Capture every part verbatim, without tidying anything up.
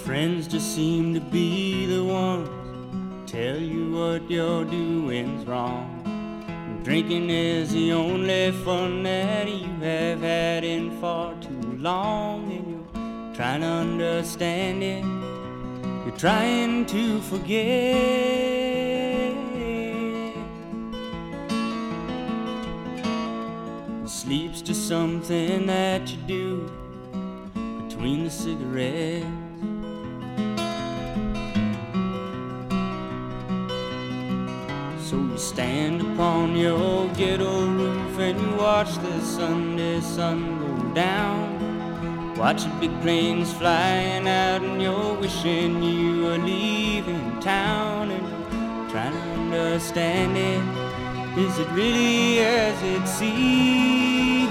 friends just seem to be the ones tell you what you're doing's wrong. Drinking is the only fun that you have had in far too long, and you're trying to understand it, you're trying to forget. Sleep's just something that you do between the cigarettes. So you stand upon your ghetto roof and you watch the Sunday sun go down. Watching big planes flying out and you're wishing you were leaving town. And you're trying to understand it, is it really as it seems?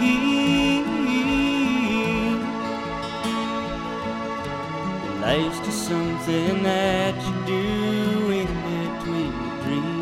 Life's just something that you do in between your dreams.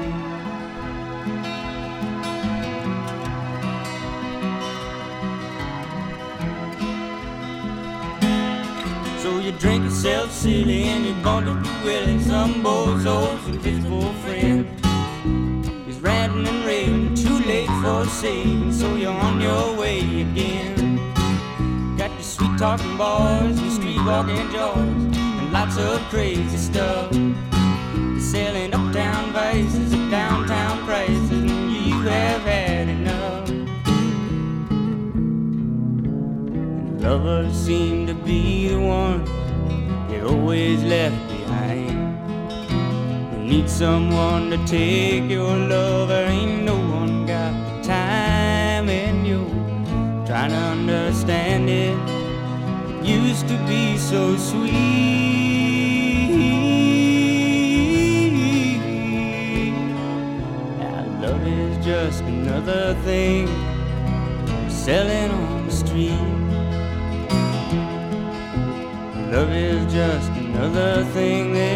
So you drink yourself silly and you're gonna do well in some bozos and physical friends. He's ranting and raving, too late for saving, so you're on your way again. Got your sweet talking boys, your street walking jaws, and lots of crazy stuff. You're selling uptown vices at downtown prices, and you have had enough. And lovers seem to be the ones you're always left behind. You need someone to take your love, there ain't no one got the time, and you're trying to understand it. It used to be so sweet. Now love is just another thing selling on the street. Love is just another thing that